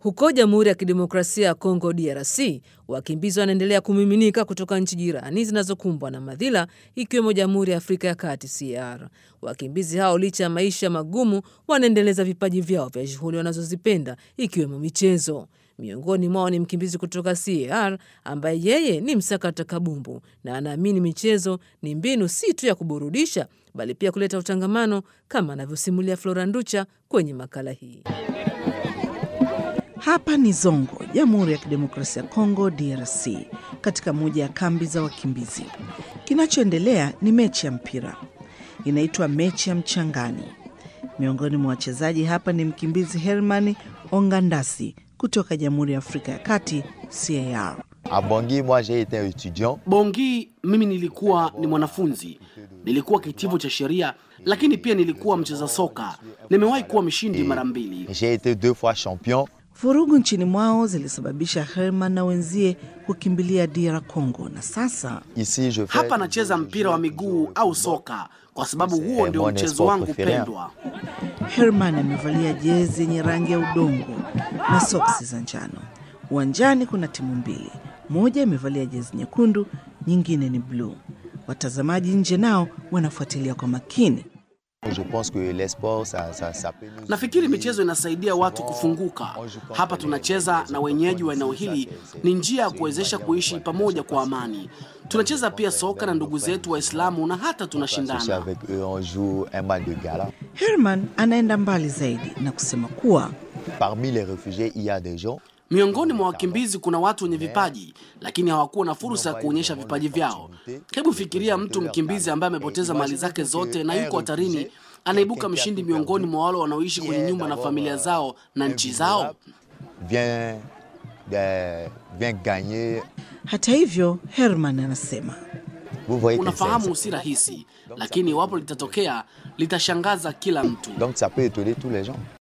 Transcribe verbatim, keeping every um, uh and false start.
Huko Jamhuri ya Kidemokrasia ya Kongo D R C, wakimbizi wanaendelea kumiminika kutoka nchi jirani zinazokumbwa na madhila ikiwemo Jamhuri ya Afrika ya Kati C A R. Wakimbizi hao licha ya maisha magumu wanaendeleza vipaji vyao vya shughuli wanazozipenda ikiwemo michezo. Miongoni mwao ni mkimbizi kutoka C A R ambaye yeye ni msakata kabumbu na anaamini michezo ni mbinu si tu ya kuburudisha bali pia kuleta utangamano, kama anavyosimulia Flora Nducha kwenye makala hii. Hapa ni Zongo, Jamhuri ya Kidemokrasia ya Kongo D R C, katika moja ya kambi za wakimbizi. Kinachoendelea ni mechi ya mpira. Inaitwa mechi ya mchangani. Miongoni mwa wachezaji hapa ni mkimbizi Herman Ongandasi kutoka Jamhuri ya Afrika ya Kati C A R. A Bangui, moi j'ai été un étudiant. Bangui, mimi nilikuwa ni mwanafunzi. Nilikuwa kitivo cha sheria, lakini pia nilikuwa mcheza soka. Nimewahi kuwa mshindi mara mbili. J'ai été deux fois champion. Vurugu nchini mwao zilisababisha Herman na wenzie kukimbilia D R Congo, na sasa Ici, je fais... hapa nacheza mpira wa miguu au soka kwa sababu huo ndio mchezo wangu pendwa. Herman amevalia jezi yenye rangi ya udongo na soksi za njano. Uwanjani kuna timu mbili, moja imevalia jezi nyekundu, nyingine ni blue. Watazamaji nje nao wanafuatilia kwa makini. Je pense que les sports ça ça ça peut nous... Nafikiri michezo inasaidia watu kufunguka. Hapa tunacheza na wenyeji wa eneo hili, ni njia ya kuwezesha kuishi pamoja kwa amani. Tunacheza pia soka na ndugu zetu Waislamu na hata tunashindana. Herman anaenda mbali zaidi na kusema kuwa parmi les réfugiés il y a des gens. Miongoni mwa wakimbizi kuna watu wenye vipaji, lakini hawakuwa na fursa ya kuonyesha vipaji vyao. Hebu fikiria mtu mkimbizi ambaye amepoteza mali zake zote na yuko hatarini, anaibuka mshindi miongoni mwa wale wanaoishi kwenye nyumba na familia zao na nchi zao. Vient de vient gagner. Hata hivyo, Herman anasema, unafahamu si rahisi, lakini iwapo litatokea litashangaza kila mtu. Donc ça peut étonner tous les gens.